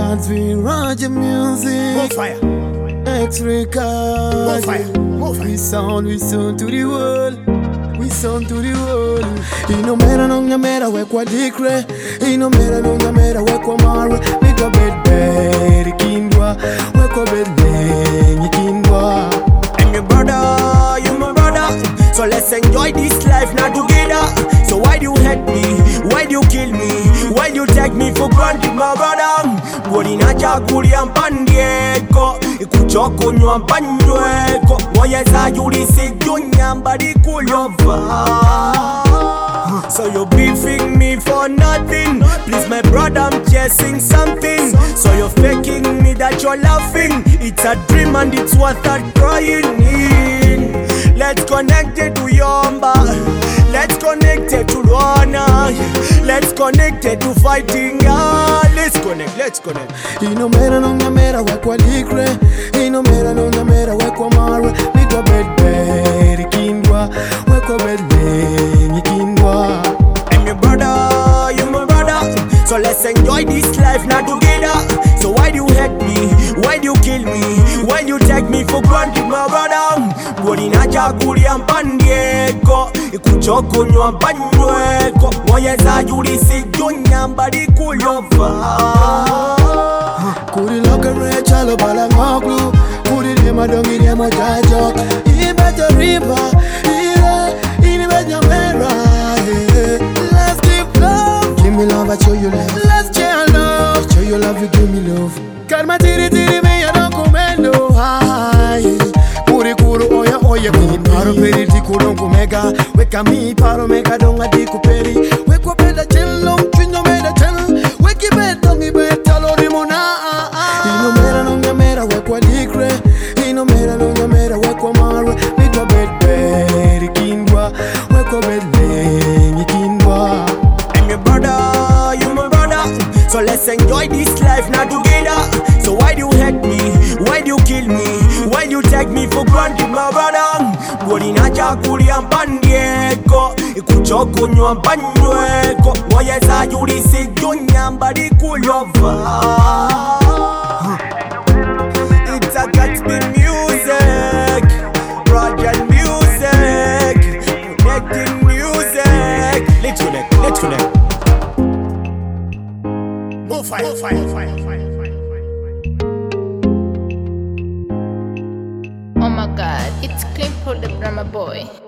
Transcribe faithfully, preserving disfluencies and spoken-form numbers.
God's will, Roger Music. More fire. X-Ray More card. fire. More fire. We sound, we sound to the world. We sound to the world. Ino mera no nyamera we kwa dikre. Ino mera no nyamera we kwa mara. We kwa bedberi kindwa. We kwa bedlenyi kindwa. I'm your brother, you my brother. So let's enjoy this life now together. So why do you hate me? Why do you kill me? Why do you take me for granted, my brother? Gorina chagulia mpandieko ikuchoko nywa mpanyweko moyeza yulisi junyambari kulova. So you're beefing me for nothing. Please my brother, I'm chasing something. So you're faking me that you're laughing. It's a dream and it's worth a crying in. Let's connect it to Yomba. Let's connect it to Rwana. Let's connect it to fighting. Ah, let's connect, let's connect. Ino mera no nyamera we kwa dikre. Ino mera no nyamera we kwa mara. We kwa bedberi kindwa. We kwa bedlenyi kindwa. I'm your brother, you my brother. So let's enjoy this life now together. So why do you hate me? Why do you kill me? Why do you take me for granted, my brother? Gorina chagulia mpandieko ikuchoko nywa mpanyweko moyeza yulisi junyambari kulova. Kuri loka rechalo bala ngoglu. Kuri dema dongi dema jajok. Ibeto riba. Ira, inibe nyamera. Let's give love. Give me love, I show you love. Let's share love. Show you love, you give me love. Karma tiri tiri me ya don kumendo. Hai. Kuri kuru oya oya kuri paro peri di kurong kumega. Weka mi paro mega donga di kuperi. Wekwa peda chen long chunyo meda chen. Weki beta mi beta lori mona. Ino mera no nyamera wekwa dikre. Ino mera no nyamera wekwa mara. Wekwa bedberi kindwa. Wekwa bedlenyi kindwa. I'm your brother, you my brother. So let's enjoy this life now together. So why do you hate me? Why do you kill me? Why do you take me for granted, my brother? Gorina chagulia mpandieko ikuchoko nywa mpanyweko moyeza yulisi junyambari kulova. It's a Gatsby music, Roger music, connecting music. Let's connect, let's connect. More fire, more fire, more fire, fire, fire. Oh my god, it's Clean Pro the Drama Boy.